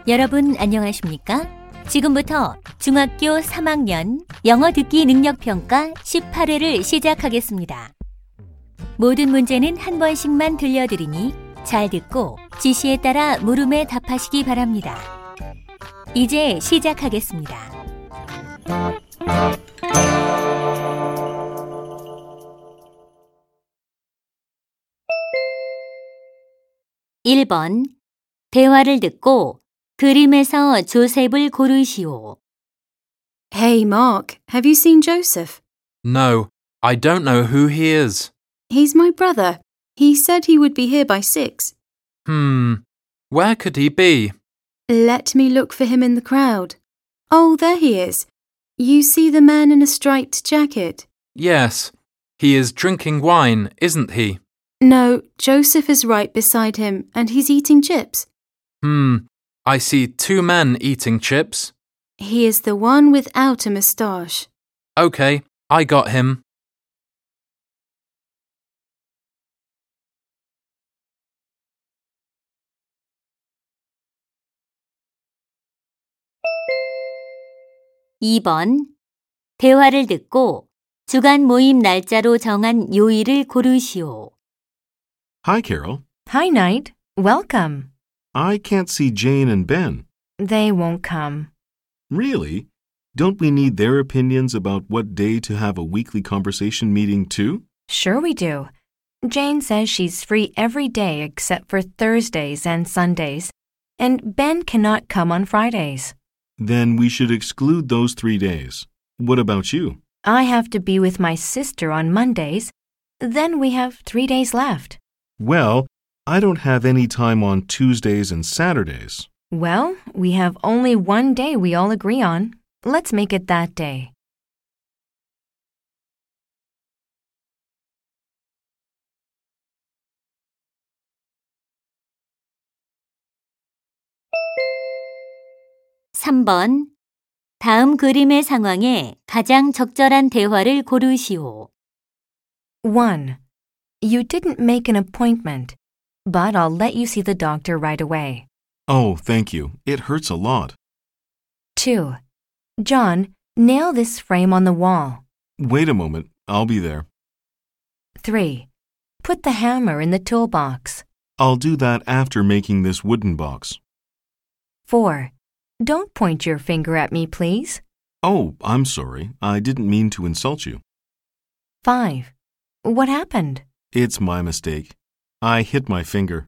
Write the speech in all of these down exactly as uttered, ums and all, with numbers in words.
여러분 안녕하십니까? 지금부터 중학교 삼 학년 영어 듣기 능력평가 십팔 회를 시작하겠습니다. 모든 문제는 한 번씩만 들려드리니 잘 듣고 지시에 따라 물음에 답하시기 바랍니다. 이제 시작하겠습니다. 일 번 대화를 듣고 그림에서 조셉을 고르시오. Hey, Mark, have you seen Joseph? No, I don't know who he is. He's my brother. He said he would be here by six. Hmm, where could he be? Let me look for him in the crowd. Oh, there he is. You see the man in a striped jacket? Yes, he is drinking wine, isn't he? No, Joseph is right beside him and he's eating chips. Hmm, I see two men eating chips. He is the one without a moustache. Okay, I got him. 이 번 대화를 듣고 주간 모임 날짜로 정한 요일을 고르시오. Hi, Carol. Hi, Knight. Welcome. I can't see Jane and Ben. They won't come. Really? Don't we need their opinions about what day to have a weekly conversation meeting too? Sure we do. Jane says she's free every day except for Thursdays and Sundays, and Ben cannot come on Fridays. Then we should exclude those three days. What about you? I have to be with my sister on Mondays. Then we have three days left. Well, I don't have any time on Tuesdays and Saturdays. Well, we have only one day we all agree on. Let's make it that day. 삼 번 다음 그림의 상황에 가장 적절한 대화를 고르시오. one. You didn't make an appointment, but I'll let you see the doctor right away. Oh, thank you. It hurts a lot. two. John, nail this frame on the wall. Wait a moment. I'll be there. three. Put the hammer in the toolbox. I'll do that after making this wooden box. four. Don't point your finger at me, please. Oh, I'm sorry. I didn't mean to insult you. five. What happened? It's my mistake. I hit my finger.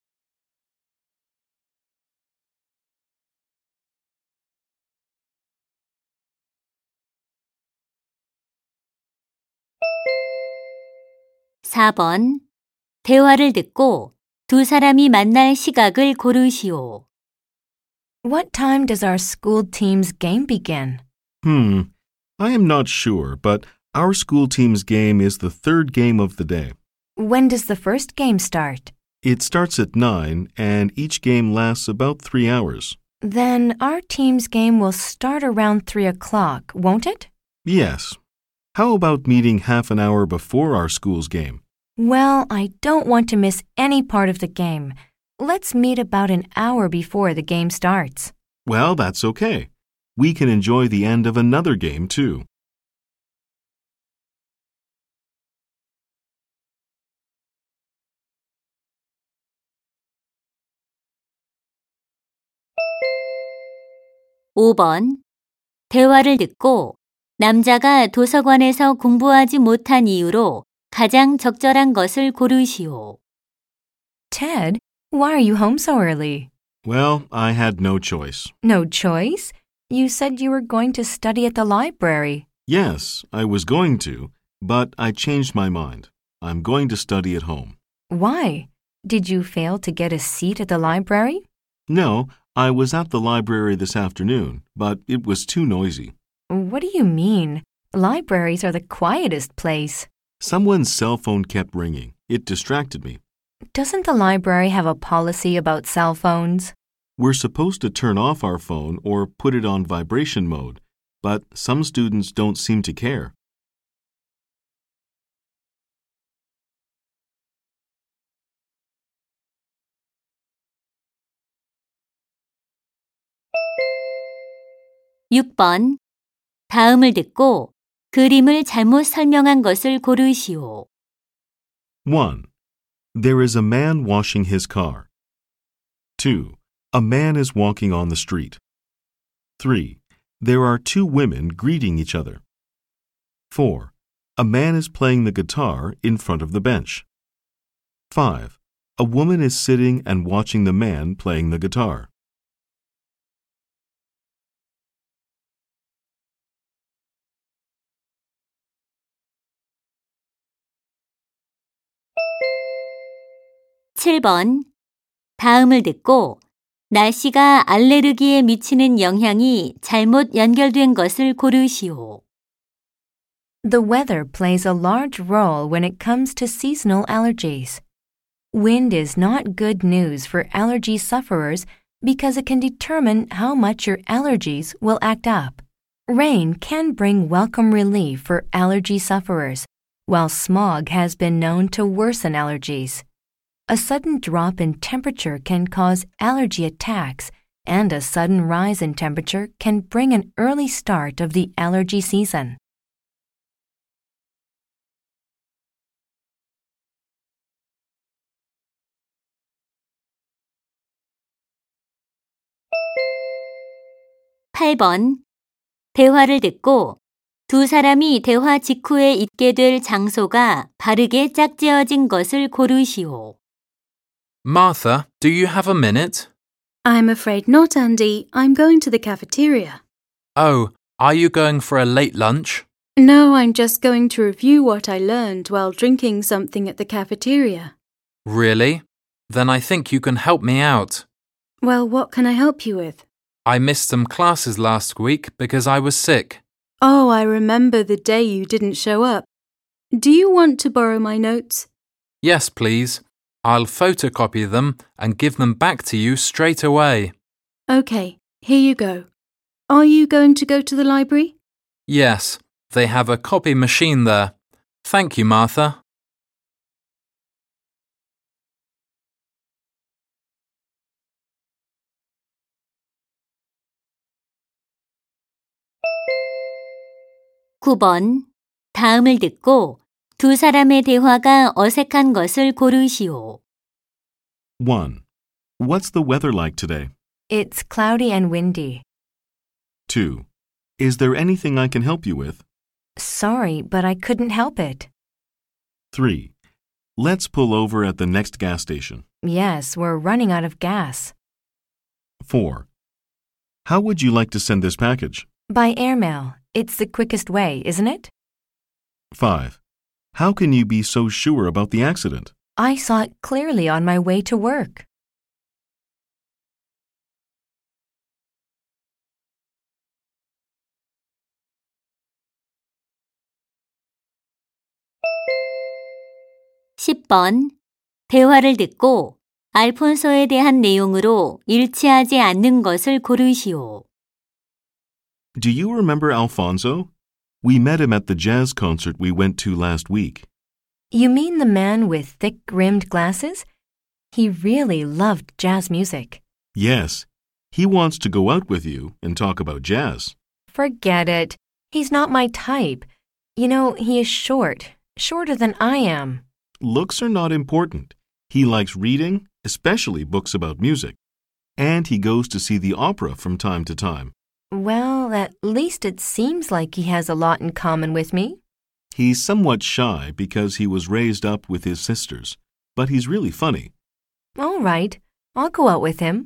사 번 대화를 듣고 두 사람이 만날 시각을 고르시오. What time does our school team's game begin? Hmm. I am not sure, but our school team's game is the third game of the day. When does the first game start? It starts at nine, and each game lasts about three hours. Then our team's game will start around three o'clock, won't it? Yes. How about meeting half an hour before our school's game? Well, I don't want to miss any part of the game. Let's meet about an hour before the game starts. Well, that's okay. We can enjoy the end of another game, too. 오 번 대화를 듣고 남자가 도서관에서 공부하지 못한 이유로 가장 적절한 것을 고르시오. Ted, why are you home so early? Well, I had no choice. No choice? You said you were going to study at the library. Yes, I was going to, but I changed my mind. I'm going to study at home. Why? Did you fail to get a seat at the library? No, I was at the library this afternoon, but it was too noisy. What do you mean? Libraries are the quietest place. Someone's cell phone kept ringing. It distracted me. Doesn't the library have a policy about cell phones? We're supposed to turn off our phone or put it on vibration mode, but some students don't seem to care. 육 번. 다음을 듣고 그림을 잘못 설명한 것을 고르시오. one. There is a man washing his car. two. A man is walking on the street. three. There are two women greeting each other. four. A man is playing the guitar in front of the bench. five. A woman is sitting and watching the man playing the guitar. 칠 번. 다음을 듣고 날씨가 알레르기에 미치는 영향이 잘못 연결된 것을 고르시오. The weather plays a large role when it comes to seasonal allergies. Wind is not good news for allergy sufferers because it can determine how much your allergies will act up. Rain can bring welcome relief for allergy sufferers, while smog has been known to worsen allergies. A sudden drop in temperature can cause allergy attacks, and a sudden rise in temperature can bring an early start of the allergy season. 팔 번. 대화를 듣고 두 사람이 대화 직후에 있게 될 장소가 바르게 짝지어진 것을 고르시오. Martha, do you have a minute? I'm afraid not, Andy. I'm going to the cafeteria. Oh, are you going for a late lunch? No, I'm just going to review what I learned while drinking something at the cafeteria. Really? Then I think you can help me out. Well, what can I help you with? I missed some classes last week because I was sick. Oh, I remember the day you didn't show up. Do you want to borrow my notes? Yes, please. I'll photocopy them and give them back to you straight away. Okay, here you go. Are you going to go to the library? Yes, they have a copy machine there. Thank you, Martha. 구 번. 다음을 듣고 두 사람의 대화가 어색한 것을 고르시오. one. What's the weather like today? It's cloudy and windy. two. Is there anything I can help you with? Sorry, but I couldn't help it. three. Let's pull over at the next gas station. Yes, we're running out of gas. four. How would you like to send this package? By airmail. It's the quickest way, isn't it? five. How can you be so sure about the accident? I saw it clearly on my way to work. 십 번. 대화를 듣고 알폰소에 대한 내용으로 일치하지 않는 것을 고르시오. Do you remember Alfonso? We met him at the jazz concert we went to last week. You mean the man with thick-rimmed glasses? He really loved jazz music. Yes. He wants to go out with you and talk about jazz. Forget it. He's not my type. You know, he is short, shorter than I am. Looks are not important. He likes reading, especially books about music. And he goes to see the opera from time to time. Well, at least it seems like he has a lot in common with me. He's somewhat shy because he was raised up with his sisters, but he's really funny. All right, I'll go out with him.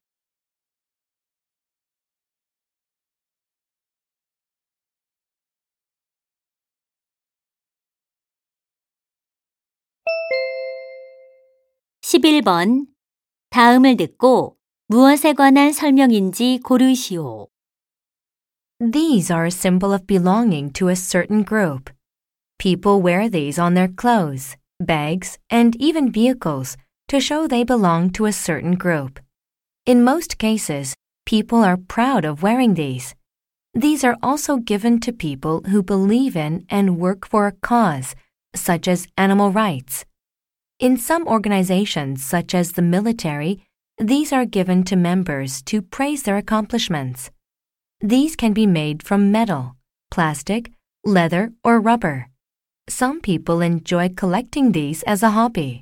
십일 번. 다음을 듣고 무엇에 관한 설명인지 고르시오. These are a symbol of belonging to a certain group. People wear these on their clothes, bags, and even vehicles to show they belong to a certain group. In most cases, people are proud of wearing these. These are also given to people who believe in and work for a cause, such as animal rights. In some organizations, such as the military, these are given to members to praise their accomplishments. These can be made from metal, plastic, leather, or rubber. Some people enjoy collecting these as a hobby.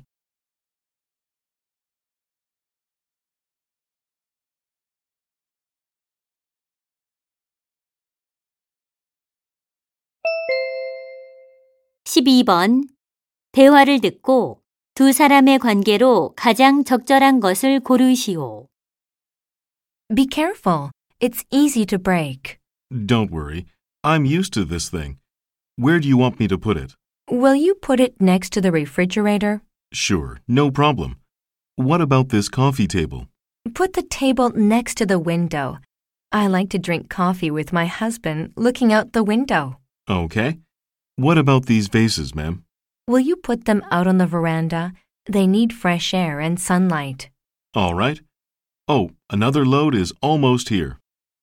십이 번. 대화를 듣고 두 사람의 관계로 가장 적절한 것을 고르시오. Be careful. It's easy to break. Don't worry. I'm used to this thing. Where do you want me to put it? Will you put it next to the refrigerator? Sure, no problem. What about this coffee table? Put the table next to the window. I like to drink coffee with my husband looking out the window. Okay. What about these vases, ma'am? Will you put them out on the veranda? They need fresh air and sunlight. All right. Oh, another load is almost here.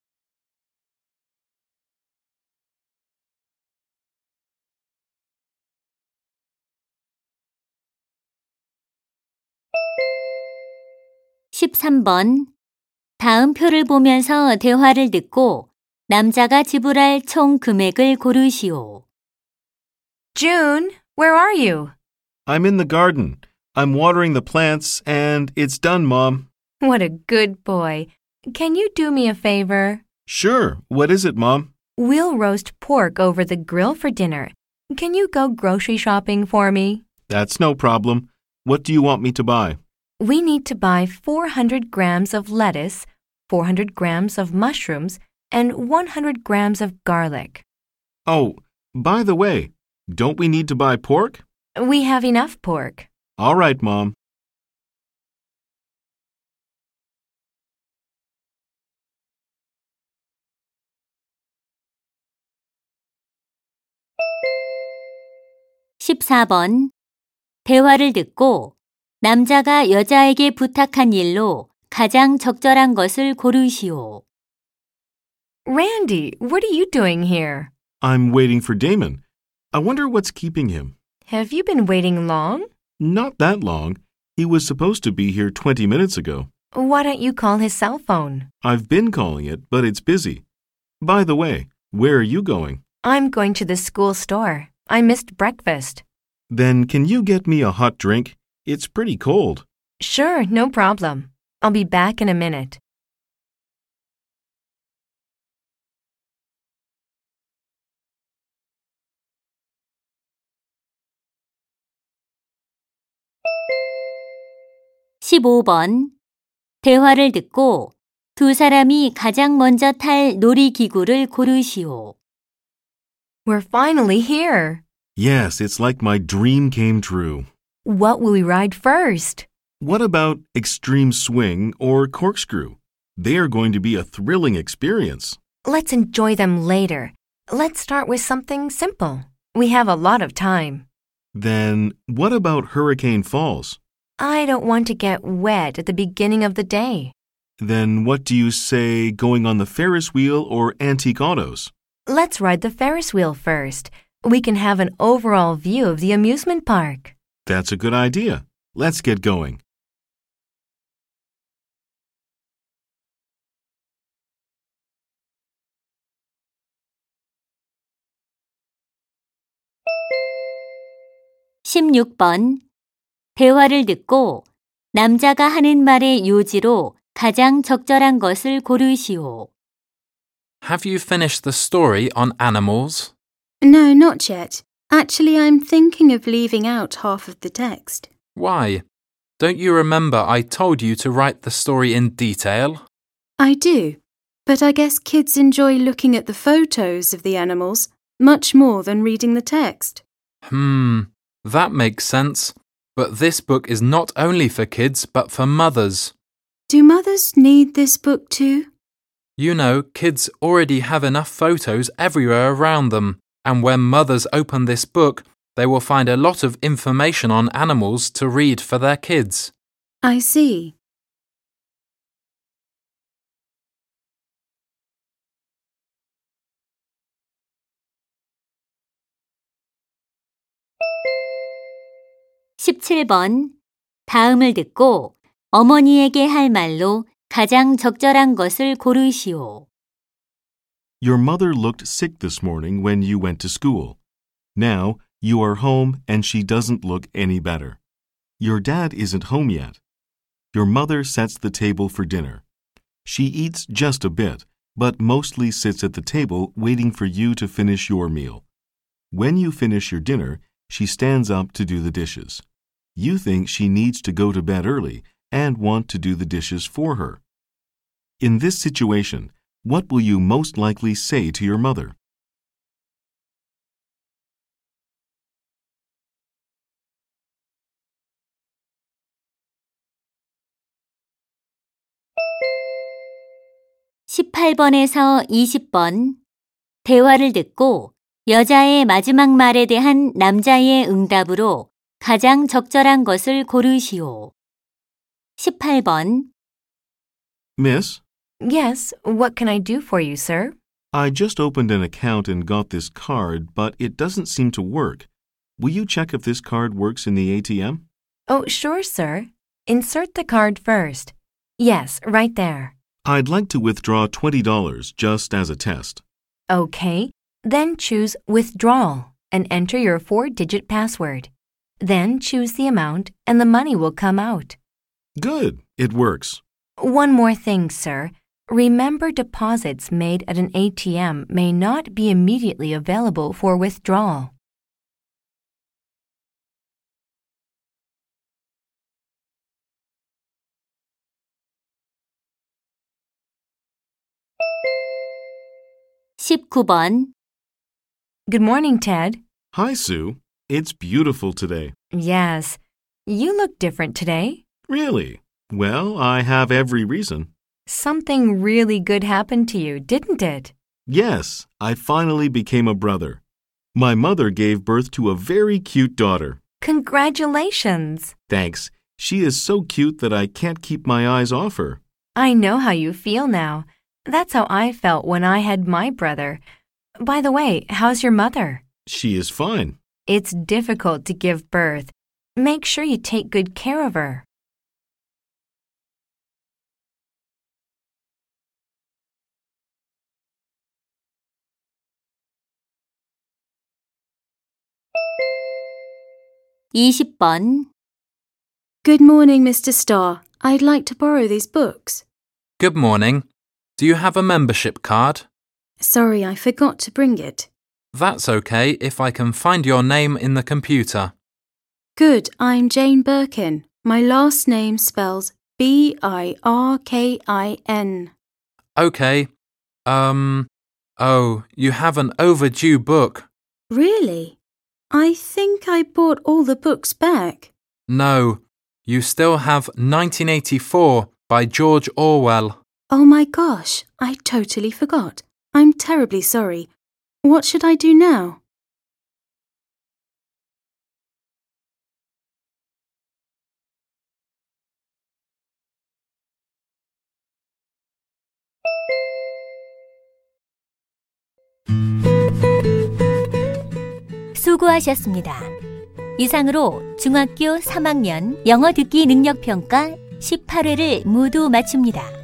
십삼 번. 다음 표를 보면서 대화를 듣고 남자가 지불할 총 금액을 고르시오. June, where are you? I'm in the garden. I'm watering the plants, and it's done, Mom. What a good boy. Can you do me a favor? Sure. What is it, Mom? We'll roast pork over the grill for dinner. Can you go grocery shopping for me? That's no problem. What do you want me to buy? We need to buy four hundred grams of lettuce, four hundred grams of mushrooms, and one hundred grams of garlic. Oh, by the way, don't we need to buy pork? We have enough pork. All right, Mom. 십사 번. 대화를 듣고 남자가 여자에게 부탁한 일로 가장 적절한 것을 고르시오. Randy, what are you doing here? I'm waiting for Damon. I wonder what's keeping him. Have you been waiting long? Not that long. He was supposed to be here twenty minutes ago. Why don't you call his cell phone? I've been calling it, but it's busy. By the way, where are you going? I'm going to the school store. I missed breakfast. Then can you get me a hot drink? It's pretty cold. Sure, no problem. I'll be back in a minute. 십오 번. 대화를 듣고 두 사람이 가장 먼저 탈 놀이기구를 고르시오. We're finally here. Yes, it's like my dream came true. What will we ride first? What about extreme swing or corkscrew? They are going to be a thrilling experience. Let's enjoy them later. Let's start with something simple. We have a lot of time. Then what about Hurricane Falls? I don't want to get wet at the beginning of the day. Then what do you say going on the Ferris wheel or antique autos? Let's ride the Ferris wheel first. We can have an overall view of the amusement park. That's a good idea. Let's get going. 십육 번. 대화를 듣고 남자가 하는 말의 요지로 가장 적절한 것을 고르시오. Have you finished the story on animals? No, not yet. Actually, I'm thinking of leaving out half of the text. Why? Don't you remember I told you to write the story in detail? I do, but I guess kids enjoy looking at the photos of the animals much more than reading the text. Hmm, that makes sense. But this book is not only for kids, but for mothers. Do mothers need this book too? You know, kids already have enough photos everywhere around them, and when mothers open this book, they will find a lot of information on animals to read for their kids. I see. 십칠 번. 다음을 듣고 어머니에게 할 말로 가장 적절한 것을 고르시오. Your mother looked sick this morning when you went to school. Now, you are home and she doesn't look any better. Your dad isn't home yet. Your mother sets the table for dinner. She eats just a bit, but mostly sits at the table waiting for you to finish your meal. When you finish your dinner, she stands up to do the dishes. You think she needs to go to bed early and want to do the dishes for her. In this situation, what will you most likely say to your mother? 십팔 번에서 이십 번 대화를 듣고 여자의 마지막 말에 대한 남자의 응답으로 가장 적절한 것을 고르시오. 십팔 번 Miss, Yes, what can I do for you, sir? I just opened an account and got this card, but it doesn't seem to work. Will you check if this card works in the A T M? Oh, sure, sir. Insert the card first. Yes, right there. I'd like to withdraw twenty dollars just as a test. Okay, then choose Withdrawal and enter your four-digit password. Then choose the amount and the money will come out. Good, it works. One more thing, sir. Remember, deposits made at an A T M may not be immediately available for withdrawal. 십구 번 Good morning, Ted. Hi, Sue. It's beautiful today. Yes, you look different today. Really? Well, I have every reason. Something really good happened to you, didn't it? Yes, I finally became a brother. My mother gave birth to a very cute daughter. Congratulations. Thanks. She is so cute that I can't keep my eyes off her. I know how you feel now. That's how I felt when I had my brother. By the way, how's your mother? She is fine. It's difficult to give birth. Make sure you take good care of her. 이십 번 Good morning, Mister Starr. I'd like to borrow these books. Good morning. Do you have a membership card? Sorry, I forgot to bring it. That's okay if I can find your name in the computer. Good, I'm Jane Birkin. My last name spells B I R K I N. Okay. Um, oh, you have an overdue book. Really? I think I bought all the books back. No, you still have nineteen eighty-four by George Orwell. Oh my gosh, I totally forgot. I'm terribly sorry. What should I do now? 수고하셨습니다. 이상으로 중학교 삼 학년 영어 듣기 능력 평가 십팔 회를 모두 마칩니다.